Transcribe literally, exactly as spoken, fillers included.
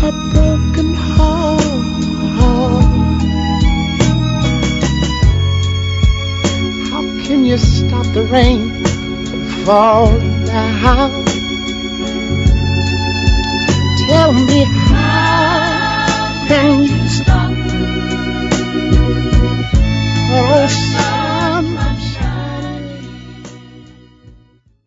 a broken heart. How can you stop the rain from falling down? Tell me